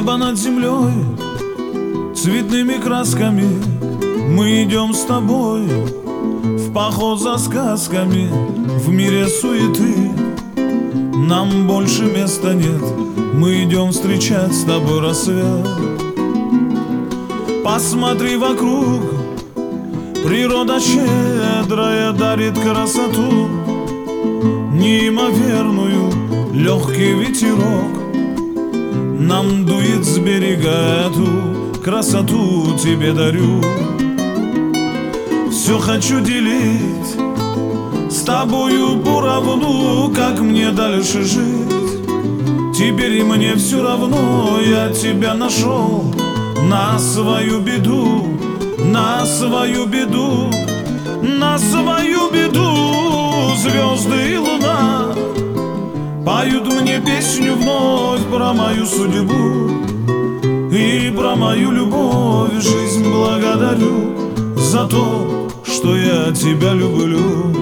Небо над землей цветными красками. Мы идем с тобой в поход за сказками. В мире суеты нам больше места нет. Мы идем встречать с тобой рассвет. Посмотри вокруг, природа щедрая дарит красоту неимоверную. Легкий ветерок нам дует с берега, эту красоту тебе дарю. Все хочу делить с тобою поровну, как мне дальше жить. Теперь и мне все равно, я тебя нашел на свою беду, на свою беду, на свою беду. Звезды и луна поют мне песню вновь про мою судьбу и про мою любовь. Жизнь благодарю за то, что я тебя люблю.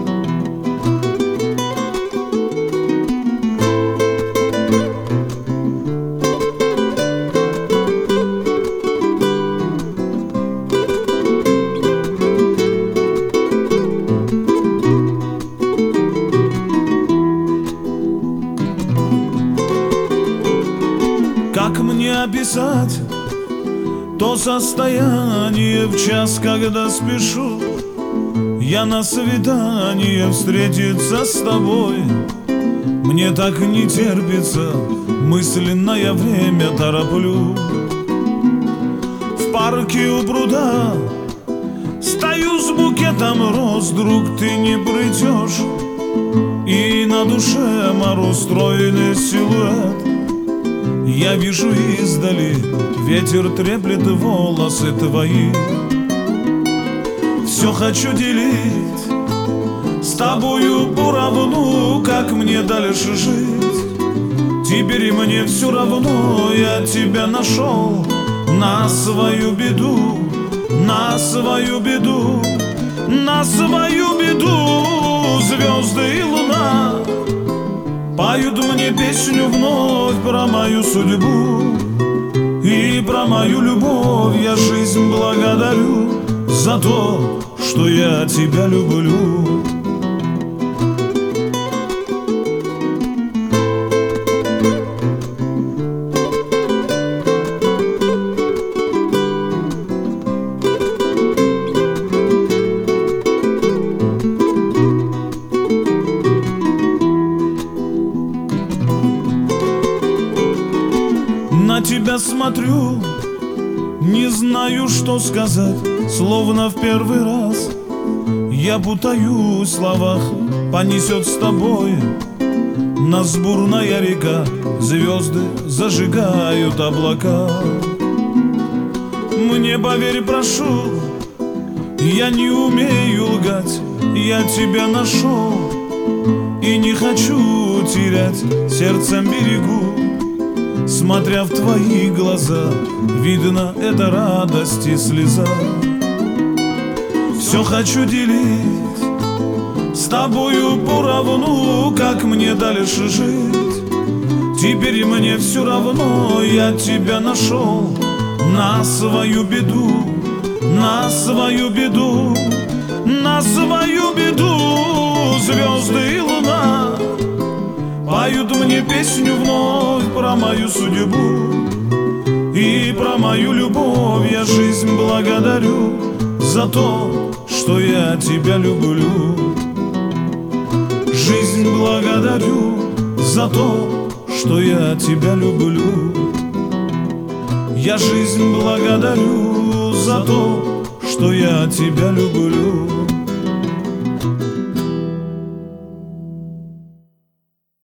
Как мне описать то состояние в час, когда спешу я на свидание встретиться с тобой? Мне так не терпится, мысленное время тороплю. В парке у пруда стою с букетом роз, друг, ты не придешь, и на душе мороз, стройный силуэт. Я вижу издали, ветер треплет волосы твои. Все хочу делить с тобою поровну, как мне дальше жить. Теперь и мне все равно, я тебя нашел на свою беду, на свою беду, на свою беду. Звезды и луна поют мне песню вновь про мою судьбу и про мою любовь. Я жизнь благодарю за то, что я тебя люблю. На тебя смотрю, не знаю, что сказать, словно в первый раз. Я путаю в словах, понесет с тобой нас бурная река. Звезды зажигают облака. Мне поверь, прошу, я не умею лгать. Я тебя нашел и не хочу терять, сердцем берегу. Смотря в твои глаза, видно, это радость и слеза. Все хочу делить с тобою поровну, как мне дальше жить. Теперь и мне все равно, я тебя нашел на свою беду, на свою беду, на свою беду. Звезды и луна поют мне песню вновь про мою судьбу и про мою любовь. Я жизнь благодарю за то, что я тебя люблю. Жизнь благодарю за то, что я тебя люблю. Я жизнь благодарю за то, что я тебя люблю.